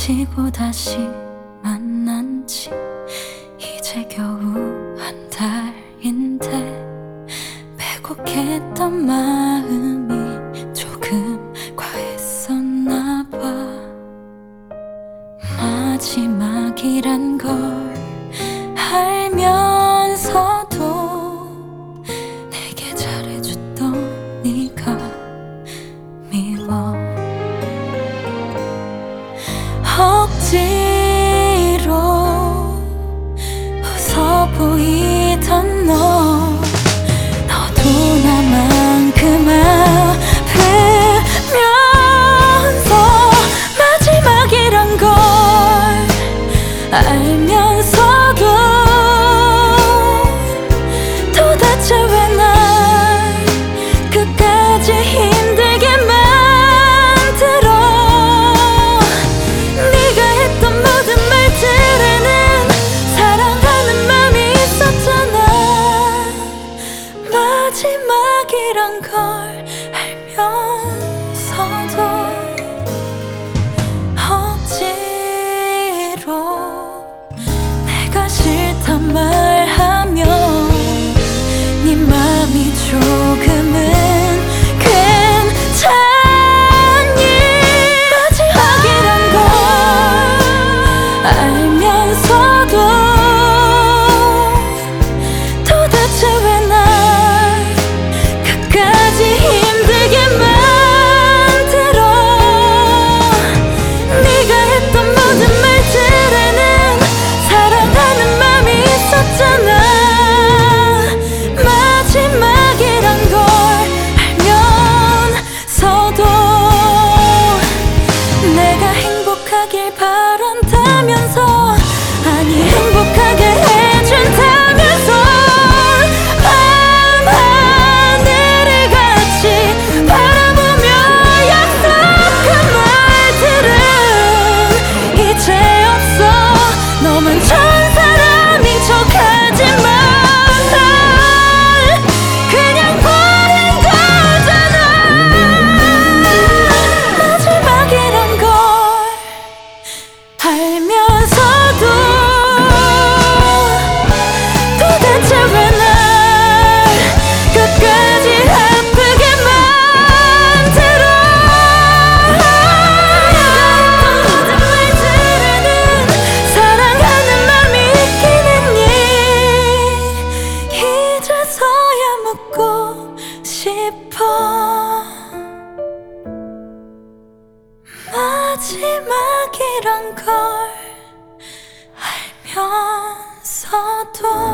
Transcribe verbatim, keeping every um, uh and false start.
헤어지고 다시 만난 지 이제 겨우 한 달인데 빼곡했던 마음이 조금 과했었나 봐. 마지막이란 걸 알면서도 내게 잘해줬던 네가 미워. 억지로 웃어 보이던 너, 너도 나만큼 아프면서 마지막이란 걸 알면서도 도대체 왜 날 끝까지 힘들게 만들어. 네가 했던 모든 말들에는 사랑하는 맘이 있었잖아. 마지막이란 걸 알면서도 억지로 내가 싫단 말하면 네 맘이 조금은 괜찮니. 마지막이란 걸 알면서도 도대체 왜 날 끝까지 힘들게 만들어. 네가 했던 모든 말들에는 사랑하는 맘이 있었잖아. 마지막이란 걸 알면서도 내가 행복하길 바란다면서, 아니 행복하게 해준다면서 밤하늘을 같이 바라보며 약속한 말들은 이제 없어. 너만 좋은 사람인 척하지 마. 날 그냥 버린 거잖아. 마지막이란 걸 알면서도 도대체 왜 날 끝까지 아프게 만들어. 모든 말들에는 사랑하는 맘이 있긴 했니. 이제서야 묻고 싶어. 마지막이란 걸 알면서도